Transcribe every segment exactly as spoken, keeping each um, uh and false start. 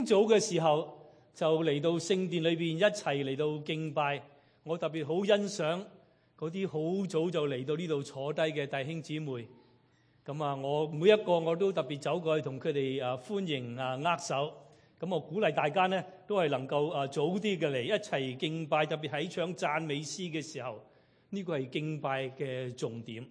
早嘅時候就嚟到聖殿裏邊一齊嚟到敬拜。我特別好欣賞嗰啲好早就嚟到呢度坐低嘅弟兄姊妹。咁啊，我每一個我都特別走過去同佢哋啊歡迎啊握手。咁我鼓勵大家呢都係能夠啊早啲嘅嚟一齊敬拜，特別喺唱讚美詩嘅時候，呢個係敬拜嘅重點。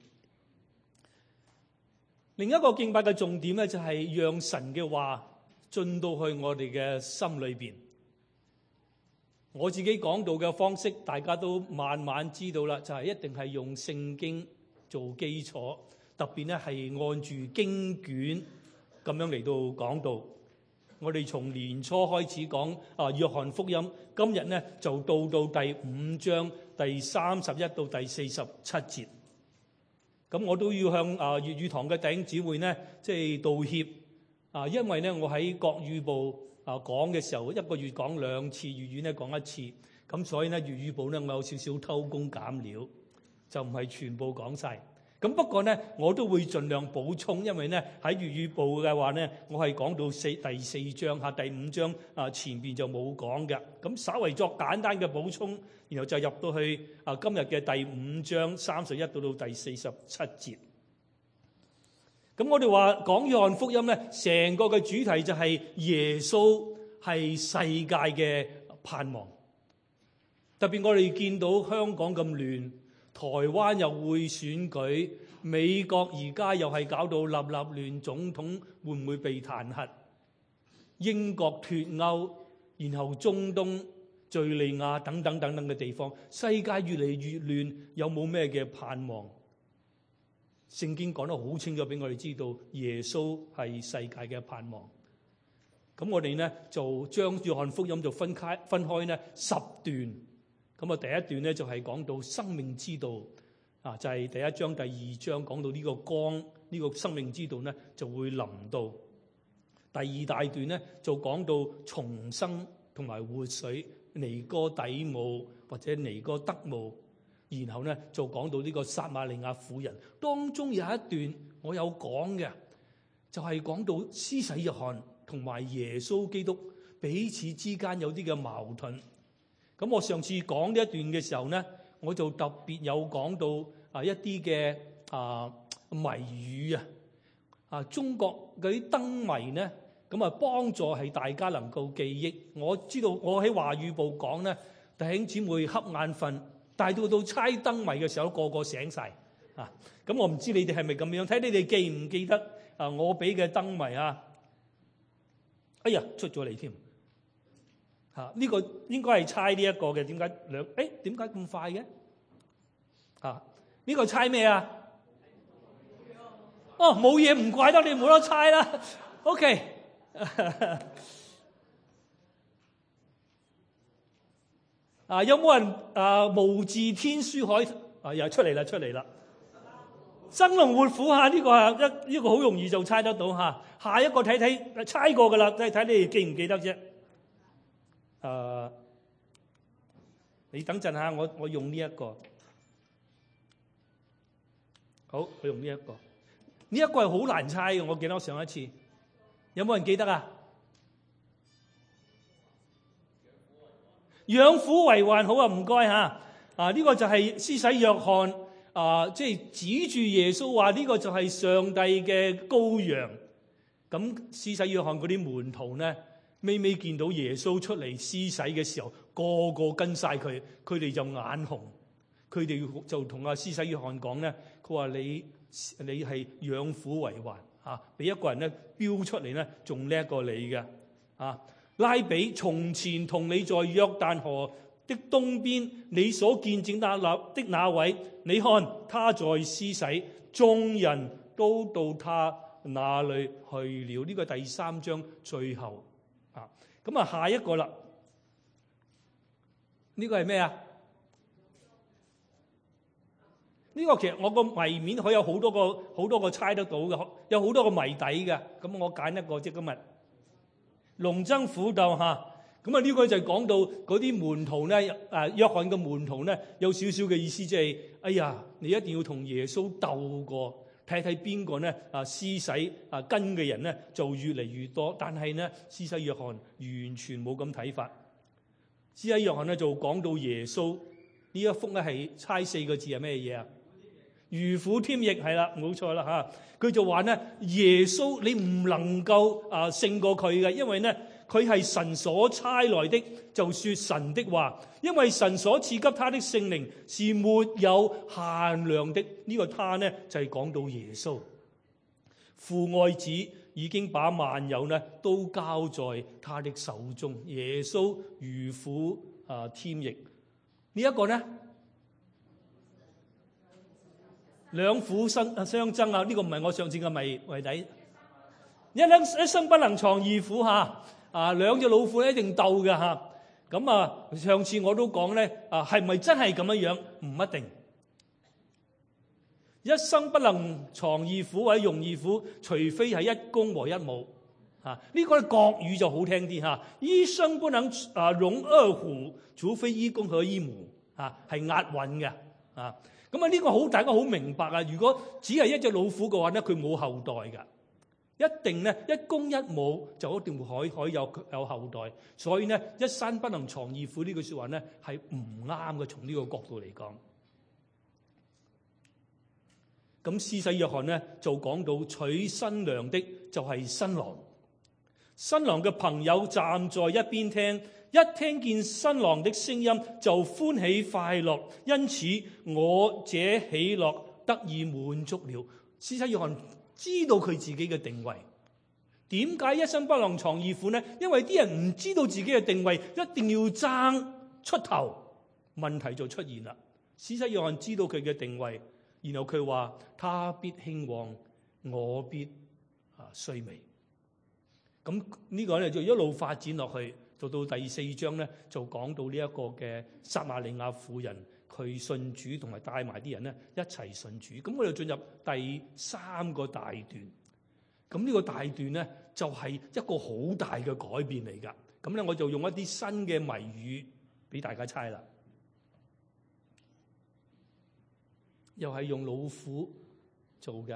另一個敬拜嘅重點咧，就係讓神嘅話進到去我哋嘅心裏邊。我自己講道嘅方式，大家都慢慢知道啦，就係一定係用聖經做基礎，特別咧係按住經卷咁樣嚟到講道。我哋從年初開始講啊約翰福音，今日咧就到到第五章第三十一到第四十七節。咁我都要向啊粵語堂嘅弟兄姊妹呢，即係道歉啊，因為咧我喺國語部啊講嘅時候，一個月講兩次，粵語咧講一次，咁所以咧粵語部咧我有少少偷工減料，就唔係全部講晒。咁不過咧我都會盡量補充，因為咧喺粵語部嘅話咧，我係講到四第四章嚇第五章啊前邊就冇講嘅，咁稍為作簡單嘅補充。然後就入到去啊今日嘅第五章三十一到到第四十七節。咁我哋話講約翰福音咧，成個嘅主題就係耶穌係世界嘅盼望。特別我哋見到香港咁亂，台灣又會選舉，美國而家又係搞到立立亂，總統會唔會被彈劾？英國脫歐，然後中東、敘利亞等等等等嘅地方，世界越嚟越亂，有冇咩嘅盼望？聖經講得好清楚俾我哋知道，耶穌係世界嘅盼望。咁我哋呢就將約翰福音就分開分開呢十段。咁啊第一段呢就係講到生命之道啊，就係第一章第二章講到呢個光，呢個生命之道呢就會臨到。第二大段呢就講到重生同埋活水。尼哥底母或者尼哥德慕，然後咧就講到呢個撒瑪利亞婦人，當中有一段我有講嘅，就係、是、講到施洗約翰同埋耶穌基督彼此之間有啲嘅矛盾。咁我上次講呢一段嘅時候咧，我就特別有講到啊一啲嘅啊謎語啊，啊中國嗰啲燈謎咧。咁啊，幫助係大家能夠記憶。我知道我喺華語部講咧，弟兄姊妹瞌眼瞓，但係到到猜燈謎嘅時候，個個醒晒啊！咁我唔知你哋係咪咁樣，睇你哋記唔記得啊？我俾嘅燈謎啊，哎呀出咗嚟添嚇！呢個應該係猜呢一個嘅，點解兩？誒點解咁快嘅？啊！呢個猜咩啊？哦，冇嘢唔怪得你冇得猜啦。OK。啊！有冇人啊？無字天書海啊，又出嚟啦，出嚟啦！生龍活虎嚇，呢個係一呢個好容易就猜得到嚇。下一個睇睇猜過噶啦，睇睇你哋記唔記得啫？誒，你等陣下，我我用呢一個。好，我用呢一個。呢一個係好難猜嘅，我記得我上一次。有冇人記得啊？養虎為患，好啊，唔該嚇。啊，呢、這個就係施洗約翰啊，即係指住耶穌話呢個就係上帝嘅羔羊。咁施洗約翰嗰啲門徒呢，尾尾見到耶穌出嚟施洗嘅時候，個個跟晒佢，佢哋就眼紅。佢哋就同阿施洗約翰講咧，佢話你你係養虎為患。啊！俾一個人咧標出嚟咧，仲叻過你嘅啊！拉比，從前同你在約旦河的東邊，你所見證那立的那位，你看他在施洗，眾人都到他那裏去了。呢個第三章最後啊！咁啊，下一個啦，呢個係咩啊？呢個其實我個謎面佢有好多個好多個猜得到嘅，有好多個謎底嘅。咁我揀一個啫，今日龍爭虎鬥嚇。咁啊呢個就係講到嗰啲門徒咧，誒約翰嘅門徒咧有少少嘅意思，即係哎呀，你一定要同耶穌鬥過， 睇睇邊個呢啊施洗啊跟嘅人呢就越嚟越多。但係呢，施洗約翰完全冇咁睇法。施洗約翰呢就講到耶穌呢一幅咧係猜四個字係咩嘢啊？如虎添翼，係啦，冇錯啦吓。佢就話呢，耶穌你唔能夠啊勝過佢嘅，因為呢佢係神所差來的，就說神的話，因為神所賜給他的聖靈是沒有限量的。呢、這個他呢就係、是、講到耶穌，父愛子已經把萬有呢都交在他的手中。耶穌如虎啊添翼，呢、這、一個呢兩虎相相爭啊！呢、這個唔係我上次嘅謎謎底，一兩一生不能藏二虎吓。啊，兩隻老虎一定鬥嘅吓，咁啊，上次我都講咧，啊，係咪真係咁樣樣？唔一定。一生不能藏二虎或者用二虎，除非係一公和一母。啊，呢、這個國語就好聽啲吓。一生不能啊容二虎，除非一公和一母。啊，係押韻嘅。啊，咁啊呢個好大家好明白啊。如果只係一隻老虎嘅話咧，佢冇後代噶。一定咧，一公一母就一定會可可以有有後代，所以咧，一山不能藏二虎呢句說話咧係唔啱嘅。從呢個角度嚟講，咁施洗約翰咧就講到娶新娘的就係新郎，新郎嘅朋友站在一邊聽，一聽見新郎的聲音就歡喜快樂，因此我這喜樂得以滿足了。施洗約翰知道佢自己嘅定位，點解一生不能藏二虎呢？因為啲人唔知道自己嘅定位，一定要爭出頭，問題就出現啦。施洗約翰知道佢嘅定位，然後佢話：他必興旺，我必啊衰微。咁呢個咧就一路發展落去，到到第四章咧就講到呢一個嘅撒瑪利亞婦人。佢信主同埋帶埋啲人咧一齊信主，咁我哋進入第三個大段。咁呢個大段咧就係一個好大嘅改變嚟噶。咁咧我就用一啲新嘅謎語俾大家猜啦。又係用老虎做嘅，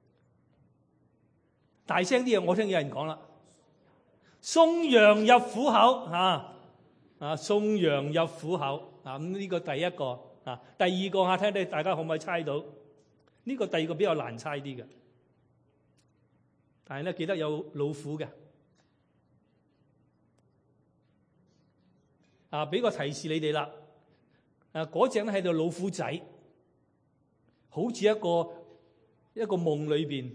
大聲啲啊！我聽有人講啦，送羊入虎口啊啊！送羊入虎口啊！咁呢個第一個。啊，第二個啊，睇睇大家可唔可以猜到？呢、這個第二個比較難猜啲嘅，但係咧記得有老虎嘅。啊，俾個提示你哋啦。啊，嗰隻咧喺度老虎仔，好似一個一個夢裏邊，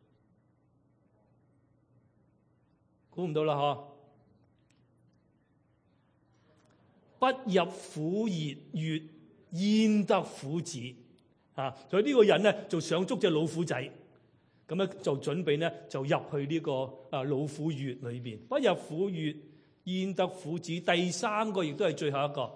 估唔到啦嗬！不入虎穴，焉得虎子啊！所以呢個人咧就想捉隻老虎仔，咁咧就準備咧就入去呢個啊老虎穴裏邊。不入虎穴，焉得虎子。第三個亦都係最後一個，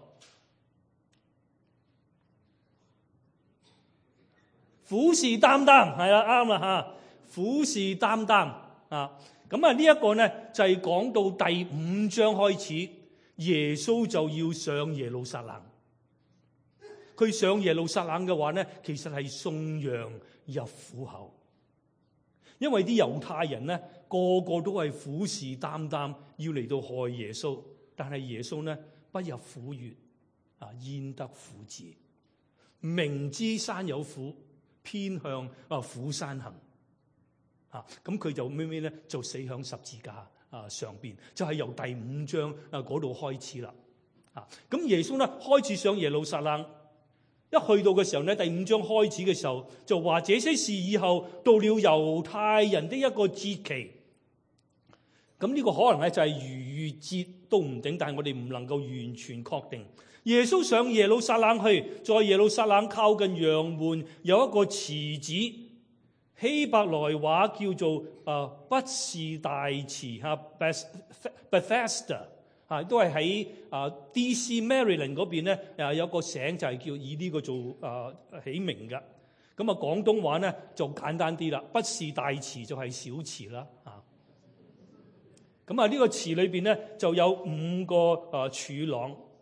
虎視眈眈，係啦，啱啦吓，虎視眈眈啊！咁啊呢一個咧就係講到第五章開始，耶穌就要上耶路撒冷。佢上耶路撒冷嘅話咧，其實係送羊入虎口，因為啲猶太人咧個個都係虎視眈眈，要嚟到害耶穌。但係耶穌咧不入虎穴，啊焉得虎子？明知山有虎，偏向啊虎山行。啊咁佢就咩咩咧就死響十字架啊上邊，就係、是、由第五章啊嗰度開始啦。啊咁耶穌咧開始上耶路撒冷。一去到嘅時候咧，第五章開始嘅時候就話：這些事以後到了猶太人的一個節期。咁呢個可能咧就係逾越節都唔定，但係我哋唔能夠完全確定。耶穌上耶路撒冷去，在耶路撒冷靠近羊門有一個池子，希伯來話叫做啊畢士大池嚇 Bethesda。啊，都係喺啊 D C Maryland 嗰邊咧，啊有個省就係叫以呢個做啊起名嘅。咁啊廣東話咧就簡單啲啦，畢士大池就係小池啦。啊，咁啊呢個池裏邊咧就有五個啊柱廊。咁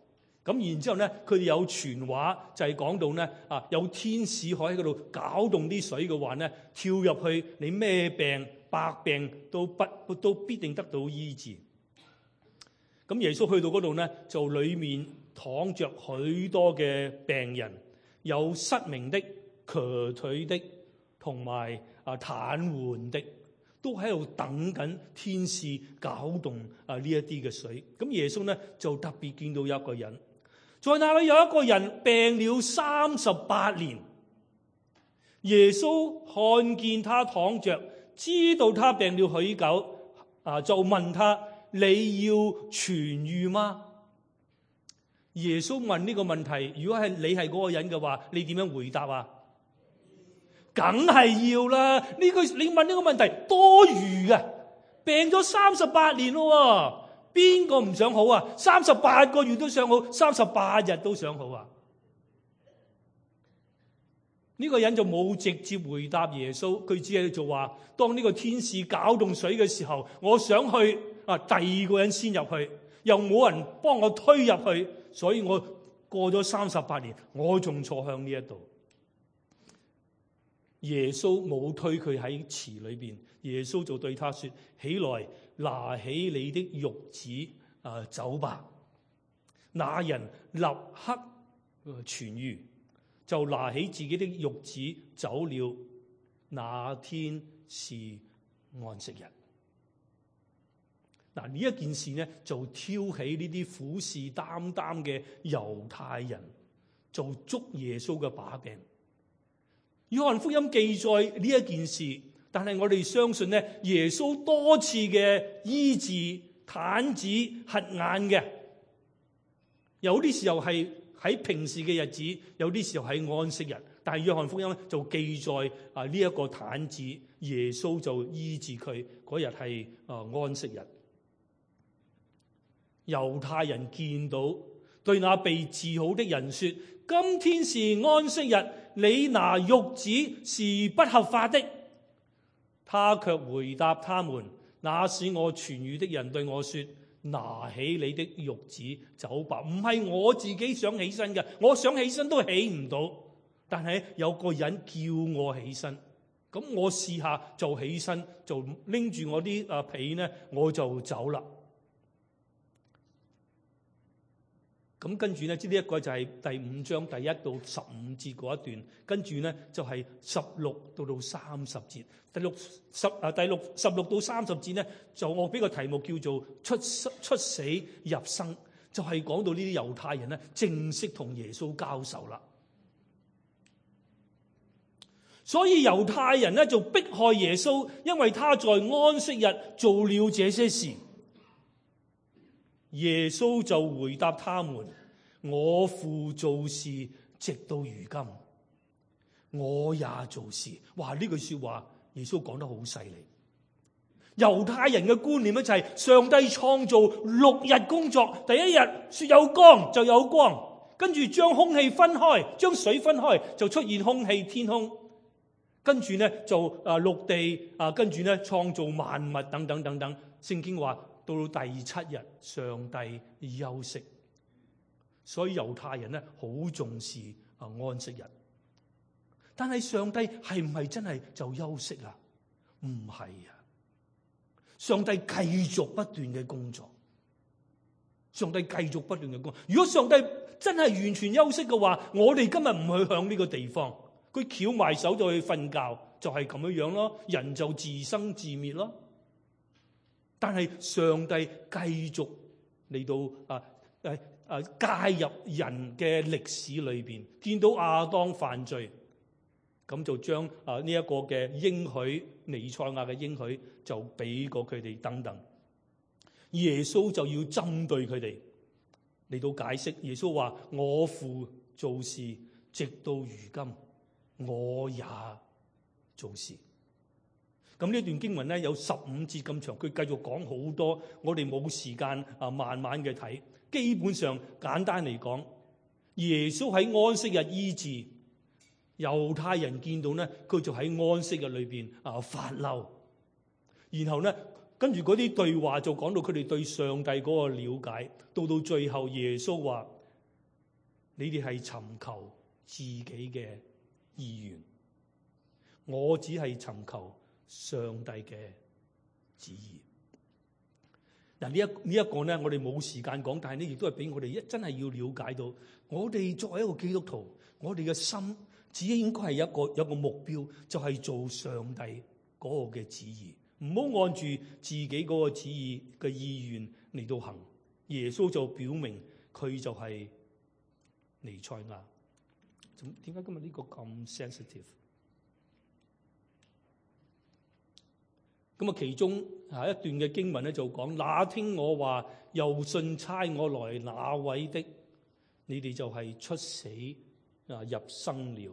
咁然之後咧，佢哋有傳話就係講到咧啊，有天使可以喺嗰度攪動啲水嘅話咧，跳入去你咩病百病都不都必定得到醫治。咁耶穌去到嗰度咧，就裏面躺着許多嘅病人，有失明的、瘸腿的，同埋啊癱瘓的，都喺度等緊天使攪動啊呢一啲嘅水。咁耶穌咧就特別見到有一個人，在那裏有一個人病了三十八年。耶穌看見他躺着，知道他病了許久，啊就問他：你要痊癒嗎？耶穌問呢個問題，如果係你係嗰個人嘅話，你點樣回答啊？梗係要啦！呢句你問呢個問題多餘嘅，病咗三十八年咯，邊個唔想好啊？三十八個月都想好，三十八日都想好啊？呢個人就冇直接回答耶穌，佢只係就話：當呢個天使攪動水嘅時候，我想去啊，第二個人先入去，又冇人幫我推入去，所以我過咗三十八年，我仲坐向呢一度。耶穌冇推佢喺池裏邊，耶穌就對他說：起來，拿起你的褥子啊，走吧。那人立刻痊癒，就拿起自己的褥子走了。那天是安息日。嗱，呢一件事呢，就挑起呢啲虎視眈眈嘅猶太人，就捉耶穌嘅把柄。約翰福音記載呢一件事，但係我哋相信呢，耶穌多次嘅醫治癱子、瞎眼嘅，有啲時候係喺平時嘅日子，有啲時候喺安息日。但係約翰福音就記載啊呢一個癱子，耶穌就醫治佢嗰日係啊安息日。猶太人見到，對那被治好的人說：今天是安息日，你拿褥子是不合法的。他卻回答他們：那使我痊癒的人對我說：拿起你的褥子走吧。唔係我自己想起身嘅，我想起身都起唔到，但係有個人叫我起身，咁我試下就起身，就拎住我啲啊被呢，我就走啦。咁跟住呢，即呢一個就係第五章第一到十五節嗰一段，跟住呢，就係十六到到三十節。第六十啊第六十六到三十節呢，就我俾個題目叫做出出死入生，就係講到呢啲猶太人呢，正式同耶穌交手啦。所以猶太人呢，就迫害耶穌，因為他在安息日做了這些事。耶穌就回答他們：我父做事直到如今，我也做事。哇！呢句說話耶穌講得好犀利。猶太人嘅觀念咧就係上帝創造六日工作，第一日說有光就有光，跟住將空氣分開，將水分開，就出現空氣天空，跟住呢就啊陸地啊，跟住呢創造萬物等等等等。聖經話到第七日上帝休息，所以猶太人呢好重視啊安息日。但係上帝係唔係真係就休息啊？唔係啊！上帝繼續不斷嘅工作，上帝繼續不斷嘅工作。如果上帝真係完全休息嘅話，我哋今日唔去向呢個地方，佢翹埋手就去瞓覺，就係咁樣樣咯，人就自生自滅咯。但係上帝繼續嚟到啊誒誒介入人嘅歷史裏邊，見到亞當犯罪，咁就將啊呢一個嘅應許彌賽亞嘅應許就俾過佢哋等等。耶穌就要針對佢哋嚟到解釋。耶穌話：我父做事直到如今，我也做事。咁呢段經文咧有十五節咁長，佢繼續講好多，我哋冇時間啊慢慢嘅睇。基本上簡單嚟講，耶穌喺安息日醫治，猶太人見到咧，佢就喺安息日裏邊啊發嬲，然後咧跟住嗰啲對話就講到佢哋對上帝嗰個了解，到到最後耶穌話： 你哋係尋求自己嘅意願，我只係尋求上帝嘅旨意。嗱，呢一呢一個咧，我哋冇時間講，但係呢亦都係俾我哋一真係要了解到，我哋作為一個基督徒，我哋嘅心只應該係一個有一個目標，就係做上帝嗰個嘅旨意，唔好按住自己嗰個旨意嘅意願嚟到行。耶穌就表明佢就係彌賽亞。點解今日呢個咁 sensitive？咁啊，其中啊一段嘅經文咧就講：那聽我話又信差我來那位的，你哋就係出死啊入生了。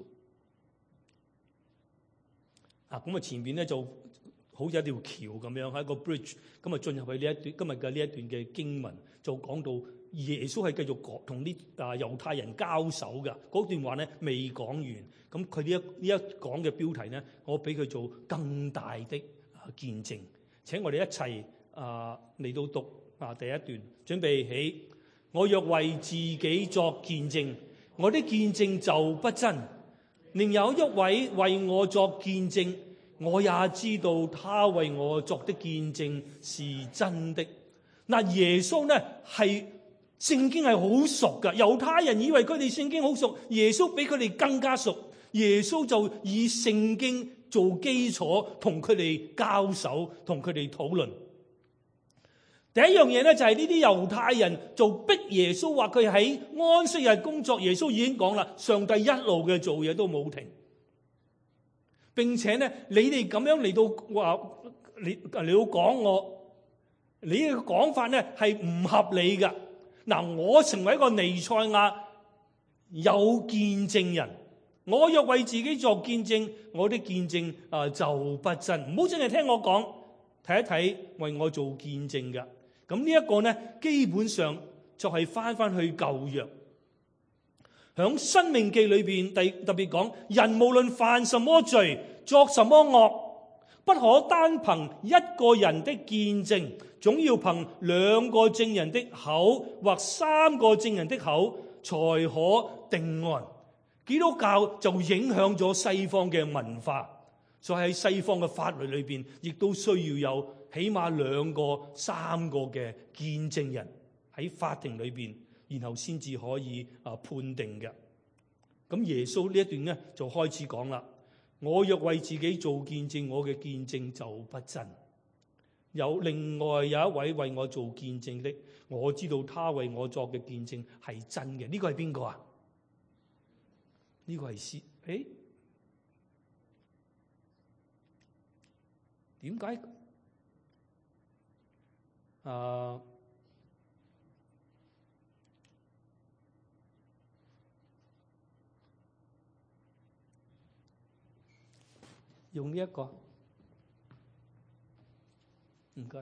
啊，咁啊前邊咧就好似一條橋咁樣，係一個 bridge，咁啊進入去呢一段今日嘅呢一段嘅經文，就講到耶穌係繼續講同啲啊猶太人交手嘅嗰段話咧未講完。咁佢呢一呢一講嘅標題咧，我俾佢做更大的見證。請我哋一齊啊嚟到讀啊第一段，準備起。我若為自己作見證，我的見證就不真；另有一位為我作見證，我也知道他為我作的見證是真的。嗱，耶穌呢係聖經係好熟噶，猶太人以為佢哋聖經好熟，耶穌比佢哋更加熟。耶穌就以聖經做基礎，同佢哋交手，同佢哋討論。第一樣嘢咧就係呢啲猶太人就逼耶穌話佢喺安息日工作。耶穌已經講啦，上帝一路嘅做嘢都冇停，並且咧你哋咁樣嚟到話你嚟到講我，你嘅講法咧係唔合理噶。嗱，我成為一個彌賽亞有見證人，我若為自己作見證，我的見證啊就不真。唔好淨係聽我講，睇一睇為我做見證噶。咁呢一個呢，基本上就係翻翻去舊約，響申命記裏邊，第特別講，人無論犯什麼罪，作什麼惡，不可單憑一個人的見證，總要憑兩個證人的口或三個證人的口才可定案。基督教就影響咗西方嘅文化，所以喺西方嘅法律裏邊，亦都需要有起碼兩個、三個嘅見證人喺法庭裏邊，然後先至可以啊判定嘅。咁耶穌呢一段咧就開始講啦。我若為自己做見證，我嘅見證就不真。有另外有一位為我做見證的，我知道他為我作嘅見證係真嘅。呢個係邊個啊？呢個係師誒？點解啊？用呢一個唔該。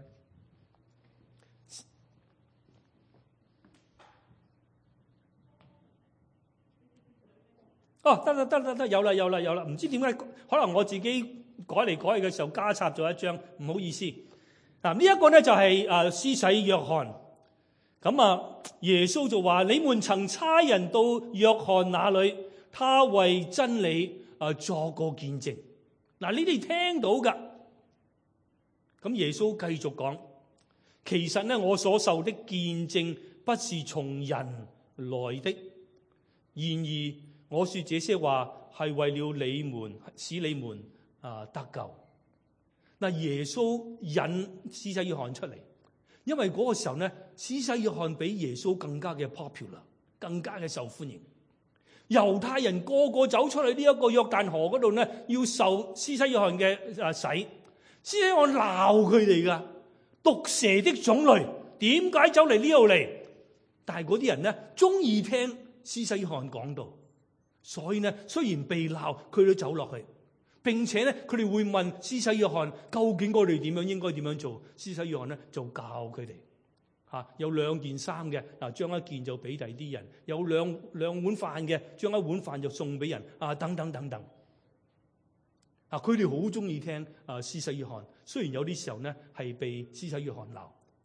哦，得啦得啦得，有啦有啦有啦，唔知點解，可能我自己改嚟改去嘅時候加插咗一張，唔好意思。嗱，呢一個咧就係誒施洗約翰。咁啊，耶穌就話：你們曾差人到約翰那裏，他為真理誒作過見證。嗱，你哋聽到噶。咁耶穌繼續講：其實咧，我所受的見證不是從人來的，然而我說這些話係為了你們，使你們啊得救。嗱，耶穌引施洗約翰出嚟，因為嗰個時候咧，施洗約翰比耶穌更加嘅 popular， 更加嘅受歡迎。猶太人個個走出去呢一個約旦河嗰度咧，要受施洗約翰嘅啊洗。施洗約翰鬧佢哋噶，毒蛇的種類，點解走嚟呢度嚟？但係嗰啲人咧中意聽施洗約翰講道。所以呢，雖然被鬧，佢都走落去，並且咧，佢哋會問施洗約翰究竟我哋點樣應該點樣做？施洗約翰咧就教佢哋嚇，有兩件衫嘅啊，將一件就俾第啲人；有兩兩碗飯嘅，將一碗飯就送俾人啊，等等等等。啊，佢哋好中意聽啊施洗約翰，雖然有啲時候呢係被施洗約翰鬧，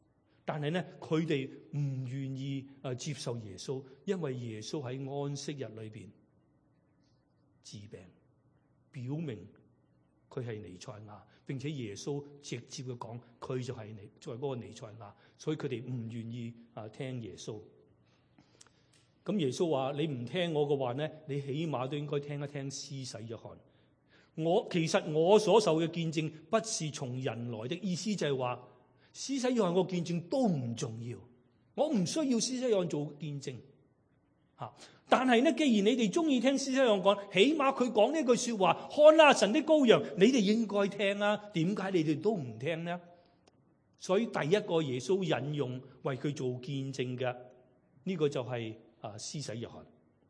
但係咧佢哋唔願意誒接受耶穌，因為耶穌喺安息日裏邊治病，表明佢係彌賽亞，並且耶穌直接嘅講佢就係彌在嗰個彌賽亞，所以佢哋唔願意啊聽耶穌。咁耶穌話：你唔聽我嘅話咧，你起碼都應該聽一聽施洗約翰。我其實我所受嘅見證不是從人來的，意思就係話施洗約翰個見證都唔重要，我唔需要施洗約翰做見證吓。但係咧，既然你哋中意聽施洗約翰講，起碼佢講呢句說話，看啦神的羔羊，你哋應該聽啊。點解你哋都唔聽呢？所以第一個耶穌引用為佢做見證嘅呢個就係啊施洗約翰。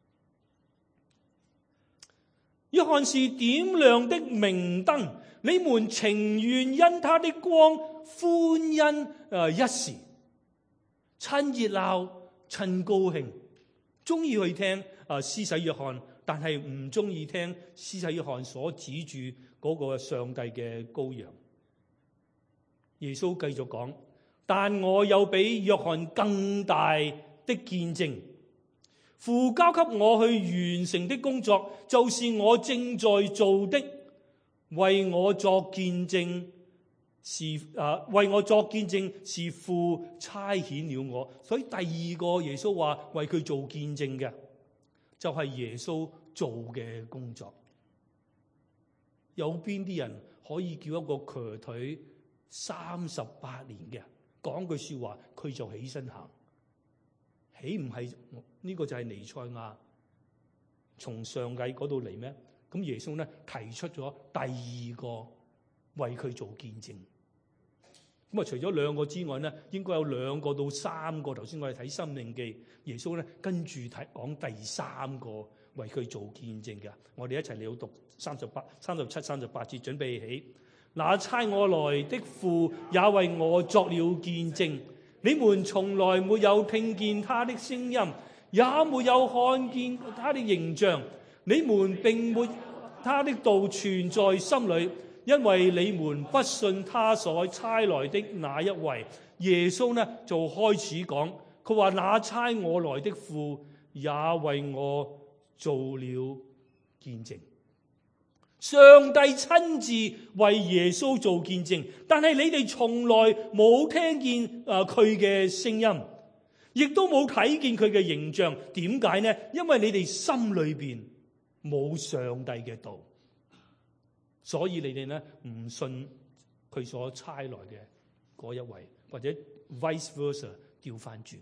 約翰是點亮的明燈，你們情願因他的光歡欣誒一時，趁熱鬧趁高興，中意去聽啊施洗約翰，但係唔中意聽施洗約翰所指住嗰個上帝嘅羔羊。耶穌繼續講：但我有比約翰更大的見證，父交給我去完成的工作，就是我正在做的，為我作見證是啊，為我作見證是父差遣了我。所以第二個耶穌話為佢做見證嘅，就係耶穌做嘅工作。有邊啲人可以叫一個瘸腿三十八年嘅講句說話，佢就起身行？豈唔係呢個就係彌賽亞從上帝嗰度嚟咩？咁耶穌咧提出咗第二個為佢做見證。咁啊，除咗兩個之外咧，應該有兩個到三個。頭先我哋睇《申命記》，耶穌咧跟住睇講第三個為佢做見證嘅。我哋一齊嚟讀三十八、三十七、三十八節，準備起。那差我來的父也為我作了見證。你們從來沒有聽見他的聲音，也沒有看見他的形象。你們並沒他的道存在心裏，因為你們不信他所差來的那一位。耶穌呢就開始講，佢話那差我來的父也為我做了見證。上帝親自為耶穌做見證，但係你哋從來冇聽見誒佢嘅聲音，亦都冇睇見佢嘅形象。點解呢？因為你哋心裏邊冇上帝嘅道，所以你哋呢唔信佢所差來嘅嗰一位，或者 vice versa 調翻轉。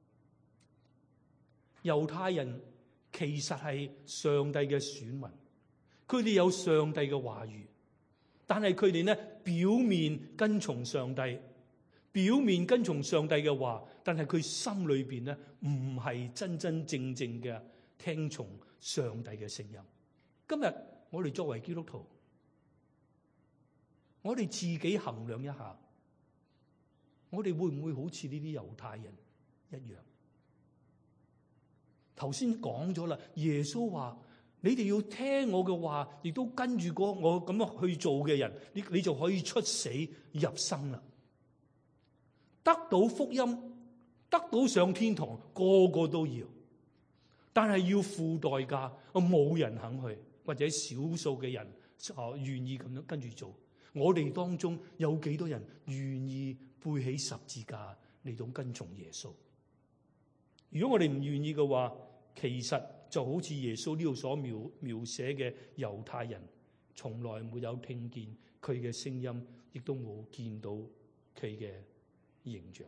猶太人其實係上帝嘅選民。佢哋有上帝嘅話語，但係佢哋呢表面跟從上帝，表面跟從上帝嘅話，但係佢心裏邊呢唔係真真正正嘅聽從上帝嘅聲音。今日我哋作為基督徒，我哋自己衡量一下，我哋會唔會好似呢啲猶太人一樣？頭先講咗啦，耶穌話，你哋要聽我嘅話，亦都跟住個我咁樣去做嘅人，你你就可以出死入生啦，得到福音，得到上天堂，個個都要，但係要付代價，冇人肯去，或者少數嘅人啊願意咁樣跟住做。我哋當中有幾多人願意背起十字架嚟到跟從耶穌？如果我哋唔願意嘅話，其實就好似耶穌呢度所描描寫嘅猶太人，從來沒有聽見佢嘅聲音，亦都冇見到佢嘅形象。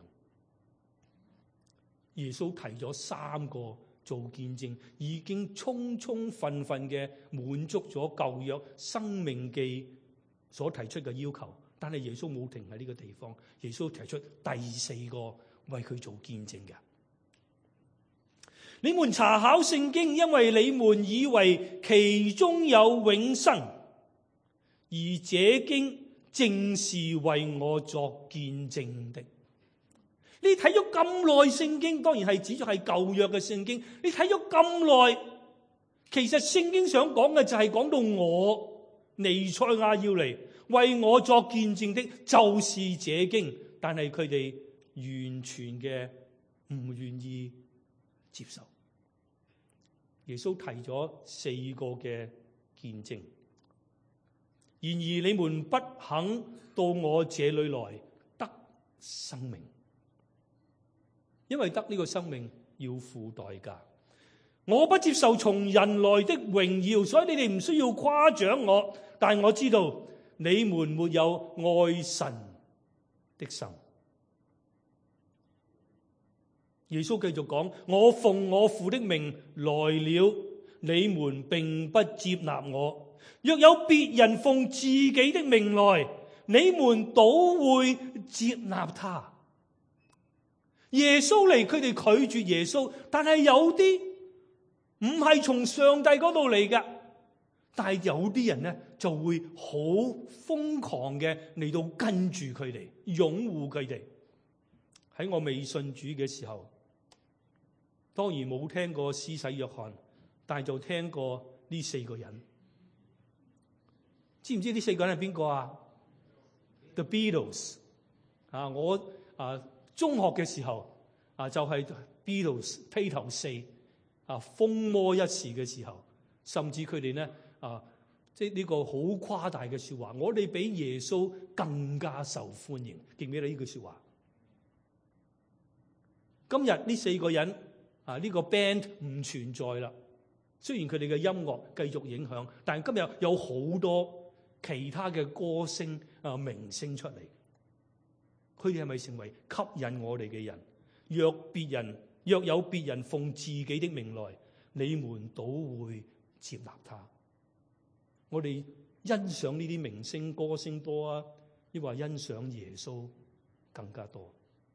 耶穌提咗三個做見證，已經充充分分嘅滿足咗舊約申命記所提出嘅要求，但係耶穌冇停喺呢個地方，耶穌提出第四個為佢做見證嘅。你們查考聖經，因為你們以為其中有永生，而這經正是為我作見證的。你睇咗咁耐聖經，當然係指咗係舊約嘅聖經。你睇咗咁耐，其實聖經想講嘅就係講到我彌賽亞要嚟為我作見證的，就是這經。但係佢哋完全嘅唔願意接受。耶穌提咗四個嘅見證，然而你們不肯到我這裏來得生命，因為得呢個生命要付代價。我不接受從人來的榮耀，所以你哋唔需要誇獎我，但我知道你們沒有愛神的心。耶穌繼續講：我奉我父的名來了，你們並不接納我；若有別人奉自己的名來，你們倒會接納他。耶穌嚟，佢哋拒絕耶穌，但係有啲唔係從上帝嗰度嚟嘅，但係有啲人咧就會好瘋狂嘅嚟到跟住佢哋，擁護佢哋。喺我未信主嘅時候，當然冇聽過施洗約翰，但係就聽過呢四個人。知唔知呢四個人係邊個啊？ The Beatles 啊！我啊中學嘅時候啊就係 Beatles 披頭四啊風魔一時嘅時候，甚至佢哋咧啊即係呢個好誇大嘅說話，我哋比耶穌更加受歡迎。記唔記得呢句說話？今日呢四個人啊呢個 band 唔存在啦。雖然佢哋嘅音樂繼續影響，但係今日有好多其他嘅歌星啊明星出嚟，佢哋係咪成為吸引我哋嘅人？若別人若有別人奉自己的名來，你們倒會接納他。我哋欣賞呢啲明星歌星多啊，抑或欣賞耶穌更加多？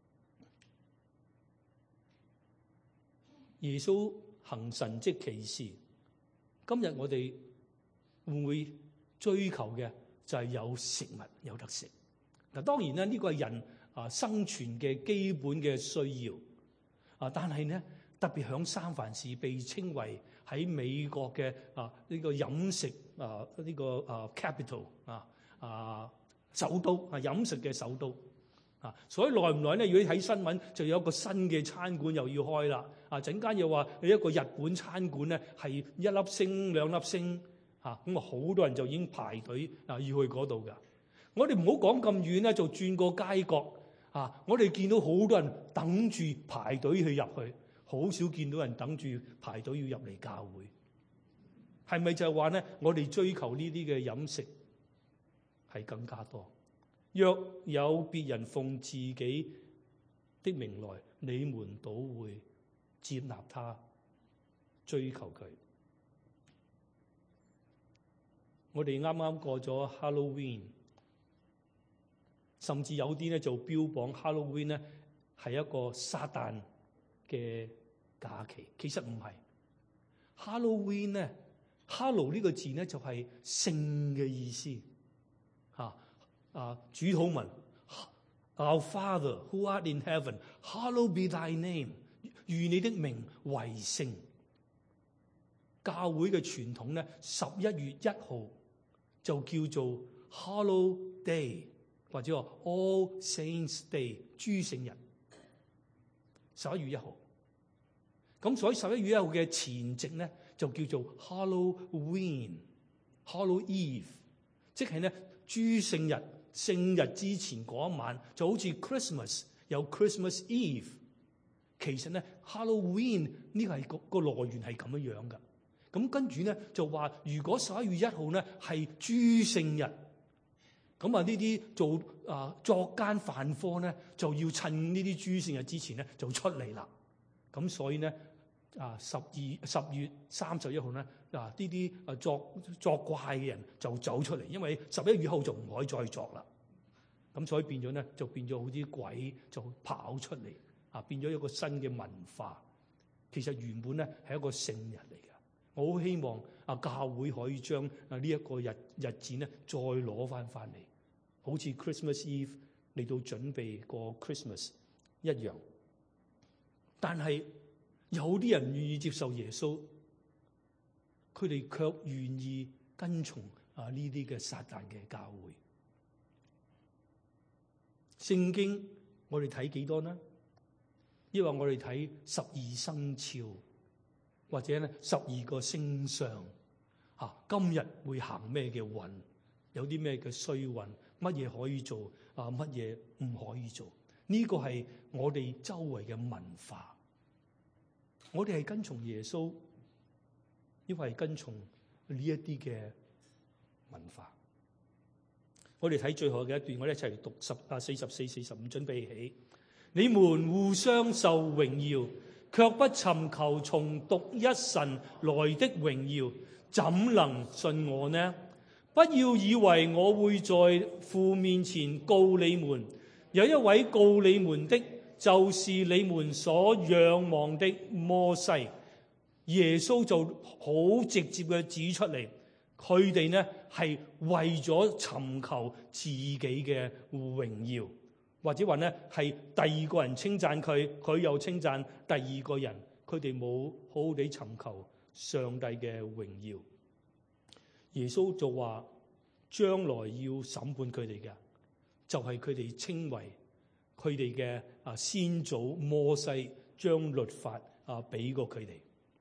耶穌行神蹟奇事，今日我哋會唔會追求嘅就係有食物有得食？嗱，當然咧呢個係人啊生存嘅基本嘅需要啊，但係咧特別響三藩市被稱為喺美國嘅啊呢個飲食啊呢個啊 capital 啊啊首都啊飲食嘅首都啊，所以耐唔耐咧？如果你睇新聞，就有一個新嘅餐館又要開啦。啊，陣間又話你一個日本餐館咧係一粒星兩粒星嚇，咁啊好多人就已經排隊啊要去嗰度噶。我哋唔好講咁遠咧，就轉個街角啊！我哋見到好多人等住排隊去入去，好少見到人等住排隊要入嚟教會。係咪就係話咧？我哋追求呢啲嘅飲食係更加多。若有別人奉自己的名來，你們倒會接納他，追求佢。我哋啱啱過咗 Halloween， 甚至有啲咧就標榜 Halloween 咧係一個撒旦嘅假期，其實唔係。Halloween 咧 ，Hallow 呢個字咧就係聖嘅意思，吓。啊，主禱文 Our Father who art in heaven, hallowed be thy name， 願你的名為聖。教會嘅傳統咧，十一月一號就叫做 Hallow Day， 或者話 All Saints Day， 諸聖日。十一月一號，咁所以十一月一號嘅前夕咧，就叫做 Halloween、Hallow Eve， 即係咧諸聖日。聖日之前嗰一晚就好似 Christmas 有 Christmas Eve， 其實咧 Halloween 呢個係個個來源係咁樣樣噶。咁跟住咧就話，如果十一月一號咧係諸聖日，咁啊呢啲做啊作奸犯科咧就要趁呢啲諸聖日之前咧就出嚟啦。咁所以咧啊十二十月三十一號咧啊呢啲啊作作怪嘅人就走出嚟，因為十一月一號就唔可以再作啦。咁所以變咗咧就變咗好啲鬼就跑出嚟啊，變咗一個新嘅文化。其實原本咧係一個聖日嚟嘅。我好希望啊教會可以將啊呢一個日日子咧再攞翻翻嚟，好似 Christmas Eve 嚟到準備過 Christmas 一樣。但係有啲人願意接受耶穌，佢哋卻願意跟從啊呢啲嘅撒旦嘅教會。聖經我哋睇幾多呢？抑或我哋睇十二生肖，或者咧十二個星相啊？今日會行咩嘅運？有啲咩嘅衰運？乜嘢可以做啊？乜嘢唔可以做？呢個係我哋周圍嘅文化。我哋係跟從耶穌，抑或係跟從呢一啲嘅文化？我哋睇最後嘅一段，我哋一齊嚟讀十啊四十四、四十五，準備起。你們互相受榮耀，卻不尋求從獨一神來的榮耀，怎能信我呢？不要以為我會在父面前告你們，有一位告你們的，就是你們所仰望的摩西。耶穌就好直接嘅指出嚟，佢哋呢係為咗尋求自己嘅榮耀。或者話咧，係第二個人稱讚佢，佢又稱讚第二個人，佢哋冇好好地尋求上帝嘅榮耀。耶穌就話，將來要審判佢哋嘅，就係佢哋稱為佢哋嘅啊先祖摩西將律法啊俾過佢哋。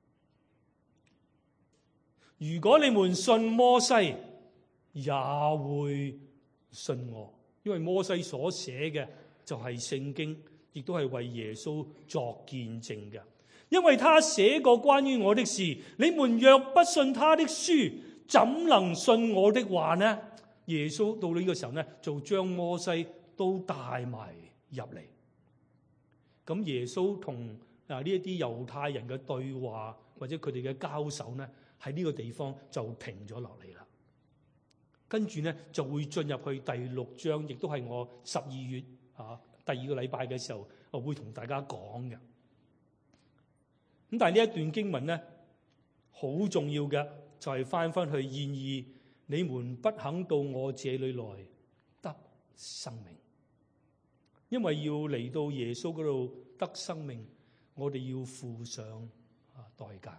如果你們信摩西，也會信我。因為摩西所寫嘅就係聖經，亦都係為耶穌作見證嘅。因為他寫過關於我的事，你們若不信他的書，怎能信我的話呢？耶穌到呢個時候呢，就將摩西都帶埋入嚟。咁耶穌同啊呢一啲猶太人嘅對話或者佢哋嘅交手呢，喺呢個地方就停咗落嚟啦。跟住呢，就會進入去第六章，亦都係我十二月啊第二個禮拜嘅時候，我會同大家講嘅。咁但係呢一段經文呢，好重要嘅就係翻翻去，然而你們不肯到我這裏來得生命，因為要嚟到耶穌嗰度得生命，我哋要付上啊代價。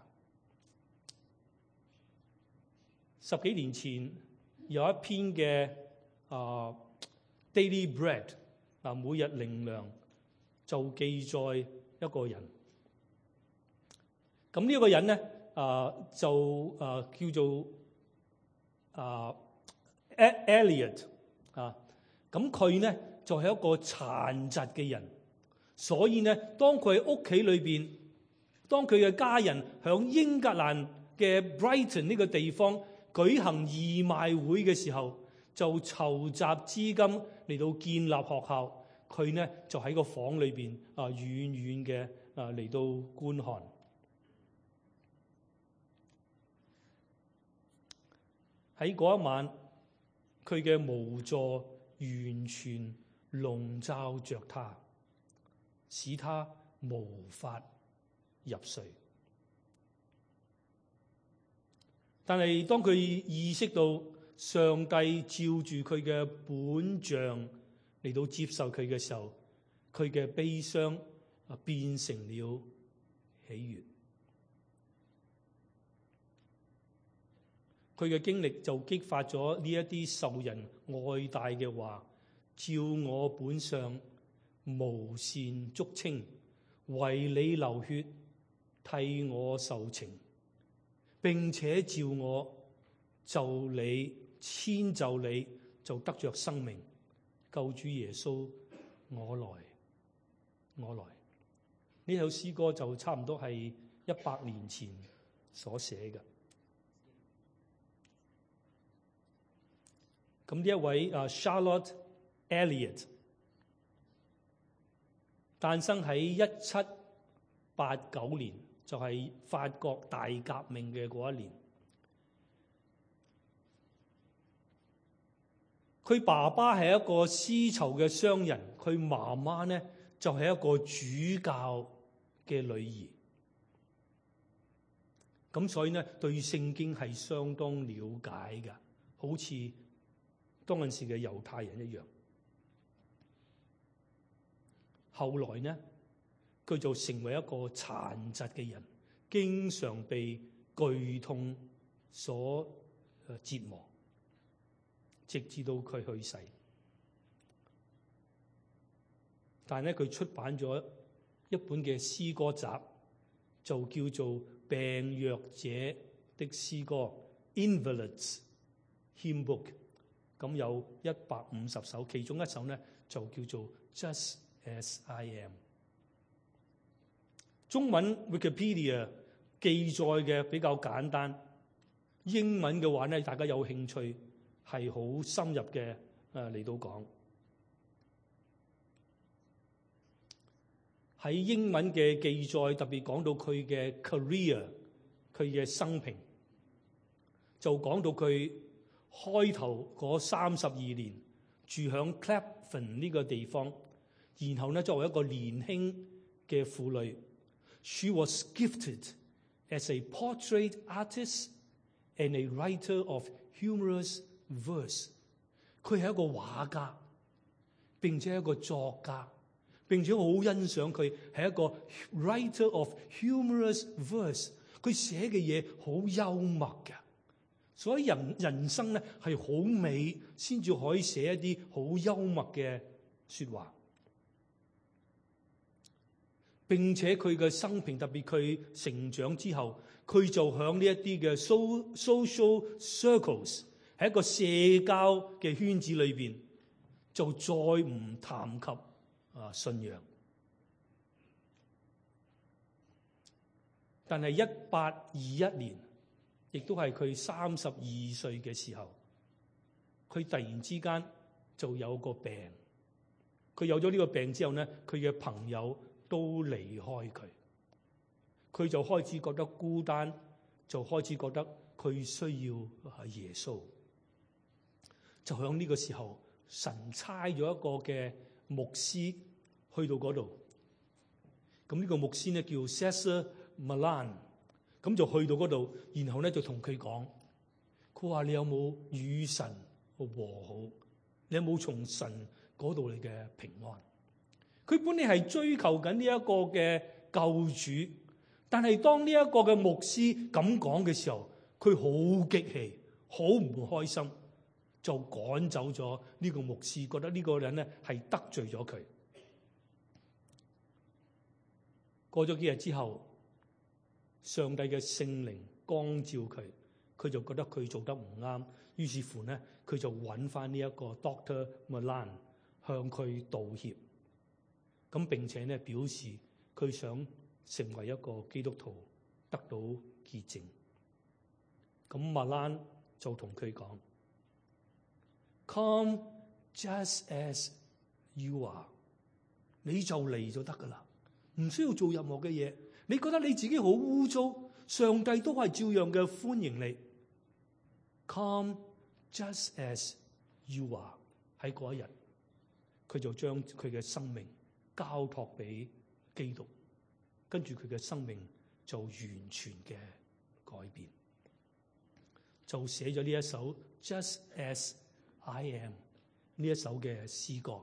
十幾年前，有一篇嘅啊 Daily Bread 啊每日靈糧就記載一個人，咁呢一個人咧啊就啊叫做啊 Elliot 啊，咁佢咧就係一個殘疾嘅人，所以咧當佢喺屋企裏邊，當佢嘅家人響英格蘭嘅 Brighton 呢個地方舉行義賣會嘅時候，就籌集資金嚟到建立學校。佢呢就喺個房裏邊啊，遠遠嘅啊嚟到觀看。喺嗰一晚，佢嘅無助完全籠罩着他，使他無法入睡。但係當佢意識到上帝照住佢嘅本像嚟到接受佢嘅時候，佢嘅悲傷啊變成了喜悅。佢嘅經歷就激發咗呢一啲受人愛戴嘅話：照我本相，無善足稱，為你流血，替我受懲。並且照我就你遷就你，就得着生命。救主耶穌，我來，我來。呢首詩歌就差唔多係一百年前所寫嘅。咁呢一位啊 Charlotte Elliott 誕生喺一七八九年，就係法國大革命嘅嗰一年。佢爸爸係一個絲綢嘅商人，佢媽媽呢就係一個主教嘅女兒。咁所以呢，對聖經係相當了解嘅，好似當陣時嘅猶太人一樣。後來呢，佢就成為一個殘疾嘅人，經常被劇痛所折磨，直至到佢去世。 但係咧佢出版咗一本嘅詩歌集，就叫做《病弱者的詩歌》（Invalids Hymn Book）。咁有一百五十首，其中一首咧就叫做 Just As I Am。中文 Wikipedia 記載嘅比較簡單，英文嘅話咧，大家有興趣係好深入嘅誒嚟到講。喺英文嘅記載特別講到佢嘅 career， 佢嘅生平，就講到佢開頭嗰三十二年住響 Clapham 呢個地方，然後咧作為一個年輕嘅婦女 ，she was gifted as a portrait artist and a writer of humorous verse。佢係一個畫家，並且係一個作家。並且我好欣賞佢係一個 writer of humorous verse， 佢寫嘅嘢好幽默嘅，所以人人生咧係好美，先至可以寫一啲好幽默嘅說話。並且佢嘅生平，特別佢成長之後，佢就響呢一啲嘅 social circles， 喺一個社交嘅圈子裏邊，就再唔談及啊，信仰。但係一八二一年，亦都係佢三十二歲嘅時候，佢突然之間就有個病。佢有咗呢個病之後咧，佢嘅朋友都離開佢，佢就開始覺得孤單，就開始覺得佢需要啊耶穌。就響呢個時候，神差咗一個嘅牧師去到嗰度，咁呢個牧師咧叫 Cesar Millan， 咁就去到嗰度，然後咧就同佢講，佢話你有冇與神和好？你有冇從神嗰度嚟嘅平安？佢本嚟係追求緊呢一個嘅救主，但係當呢一個嘅牧師咁講嘅時候，佢好激氣，好唔開心。就趕走咗呢個牧師，覺得呢個人咧係得罪咗佢。過咗幾日之後，上帝嘅聖靈光照佢，佢就覺得佢做得唔啱，於是乎咧，佢就揾翻呢一個 Doctor Millan 向佢道歉。咁並且咧表示佢想成為一個基督徒，得到潔淨。咁 Millan 就同佢講，Come just as you are， 你就嚟就得噶啦，唔需要做任何嘅嘢。你覺得你自己好污糟，上帝都係照樣嘅歡迎你。Come just as you are， 喺嗰一日，佢就將佢嘅生命交託俾基督，跟住佢嘅生命就完全嘅改變，就寫咗呢一首 Just as I am 呢一首嘅詩歌。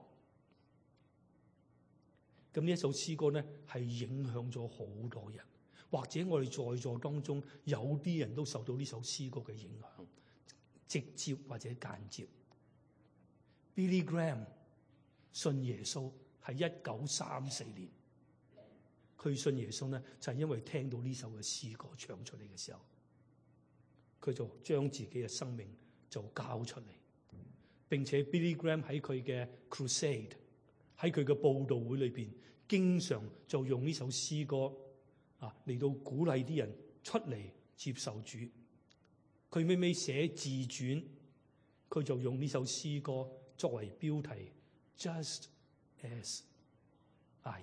咁呢一首詩歌咧係影響咗好多人，或者我哋在座當中有啲人都受到呢首詩歌嘅影響，直接或者間接。Billy Graham 信耶穌係一九三四年，佢信耶穌咧就係因為聽到呢首嘅詩歌唱出嚟嘅時候，佢就將自己嘅生命就交出嚟。並且 Billy Graham 喺佢嘅 crusade， 喺佢嘅佈道會裏邊，經常就用呢首詩歌啊嚟到鼓勵啲人出嚟接受主。佢尾尾寫自傳，佢就用呢首詩歌作為標題 Just as I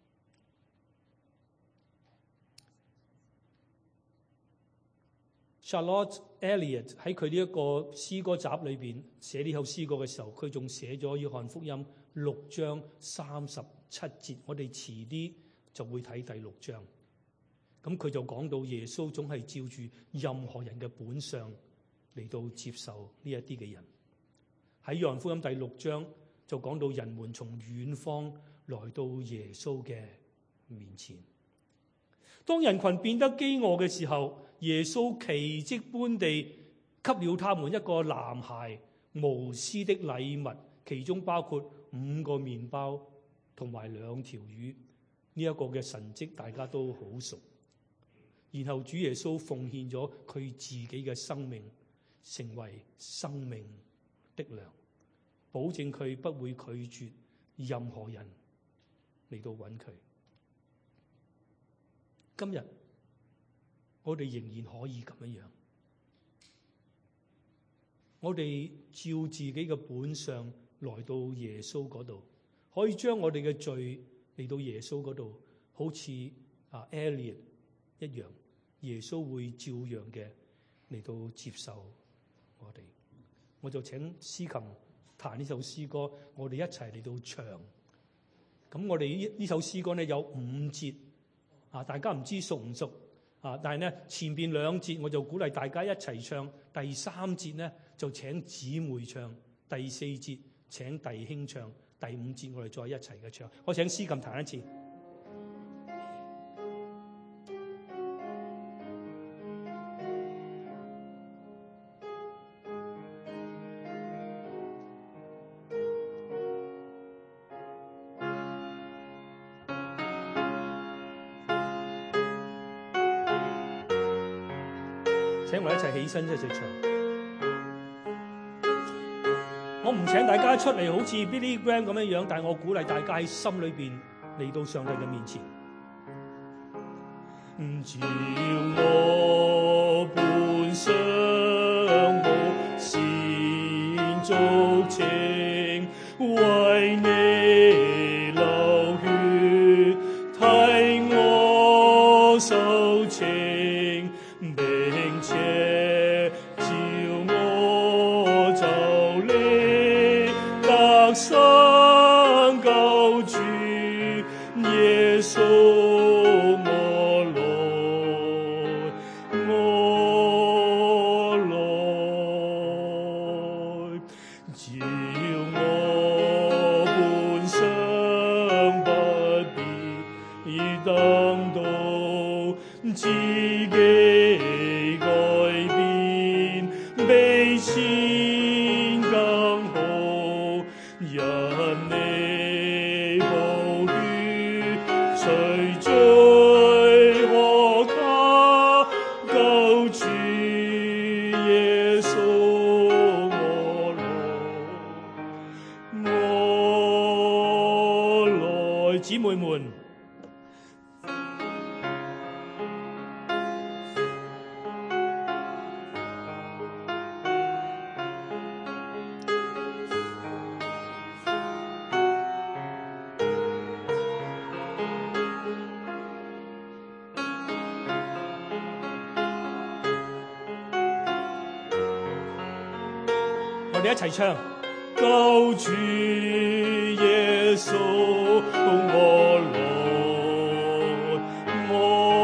am。Charlotte Elliott 喺佢呢一個詩歌集裏邊寫呢首詩歌嘅時候，佢仲寫咗約翰福音六章三十七節。我哋遲啲就會睇第六章。咁佢就講到耶穌總係照住任何人嘅本相嚟到接受呢一啲嘅人。喺約翰福音第六章就講到人們從遠方來到耶穌嘅面前。當人群變得飢餓嘅時候，耶穌奇蹟般地給了他們一個男孩無私的禮物，其中包括五個麵包同埋兩條魚，呢一個嘅神蹟大家都好熟。然後主耶穌奉獻咗佢自己嘅生命，成為生命的糧，保證佢不會拒絕任何人嚟到揾佢。今日我哋仍然可以咁樣樣，我哋照自己嘅本相來到耶穌嗰度，可以將我哋嘅罪嚟到耶穌嗰度，好似啊 Elliot 一樣，耶穌會照樣嘅嚟到接受我哋。我就請司琴彈呢首詩歌，我哋一齊嚟到唱。咁我哋呢呢首詩歌呢有五節啊，大家唔知熟唔熟啊？但係呢前邊兩節我就鼓勵大家一齊唱，第三節呢就請姊妹唱，第四節請弟兄唱，第五節我哋再一齊嘅唱。我請司琴彈一次。請我一齊起身一齊唱。我唔請大家出嚟好似 Billy Graham 咁樣樣，但係我鼓勵大家喺心裏邊嚟到上帝嘅面前。照我本相無善足情，為你流血，替我受情，並且照我就你得生救主耶穌。自己改變，比先更好，因你寶血隨罪可靠，救主耶穌我來，我來，姊妹們。我哋一齊唱，救主耶穌我來，我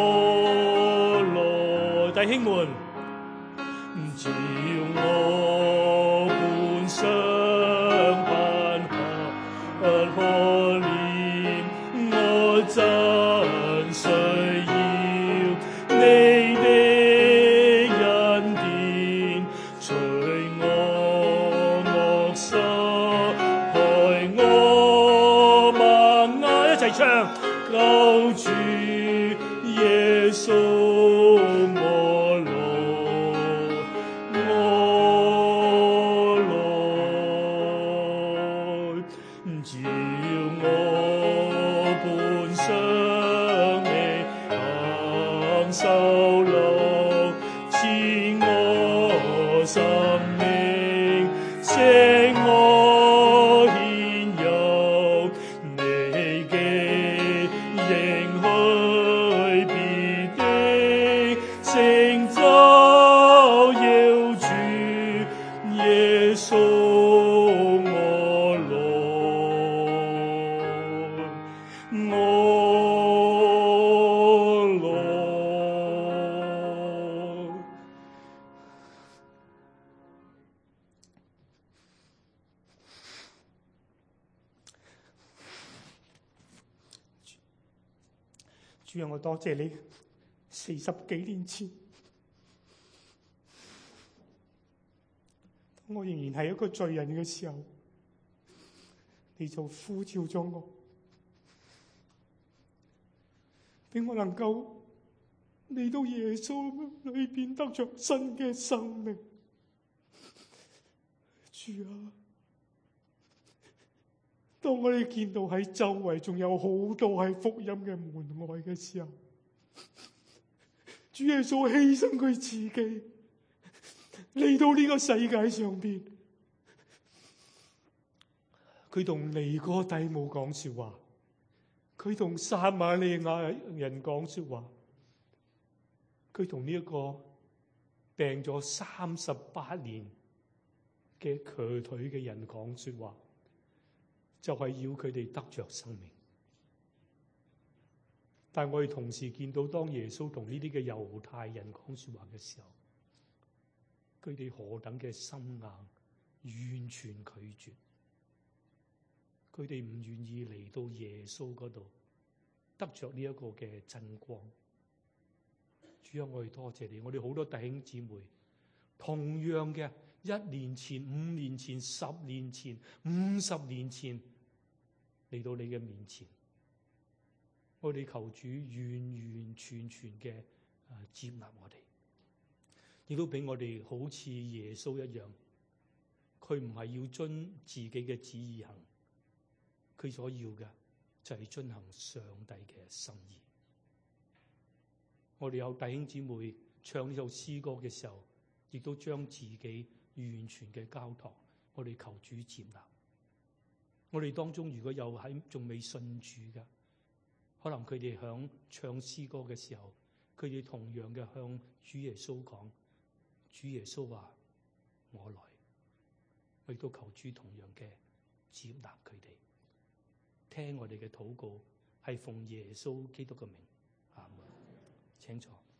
來，弟兄們，照我本相盼下可憐，我真需要你的恩典，隨我唱救主耶穌我來，我來，照我本相你享受勞，賜我生命，請我主啊，我多謝你，四十幾年前，我仍然係一個罪人嘅時候，你就呼召咗我， 俾我能夠嚟到耶穌裏邊得着新嘅生命。主啊，當我哋見到喺周圍仲有好多係福音嘅門外嘅時候，主耶穌犧牲佢自己嚟到呢個世界上邊，佢同尼哥底母講說話，佢同撒瑪利亞人講說話，佢同呢一個病咗三十八年嘅瘸腿嘅人講說話，就係要佢哋得着生命。但我哋同時見到，當耶穌同呢啲嘅猶太人講說話嘅時候，佢哋何等嘅心硬，完全拒絕。佢哋唔願意嚟到耶穌嗰度得着呢一個嘅真光。主啊，我哋多謝你，我哋好多弟兄姊妹同樣嘅，一年前、五年前、十年前、五十年前嚟到你嘅面前，我哋求主完完全全嘅接納我哋，亦都俾我哋好似耶穌一樣，佢唔係要遵自己嘅旨意行，佢所要嘅就係遵行上帝嘅心意。我哋有弟兄姊妹唱呢首詩歌嘅時候，亦都將自己完全嘅交託，我哋求主接納。我哋當中如果有喺仲未信主嘅，可能佢哋響唱詩歌嘅時候，佢哋同樣嘅向主耶穌講，主耶穌話我來，我亦都求主同樣嘅接納佢哋，聽我哋嘅禱告，係奉耶穌基督嘅名，阿門。請坐。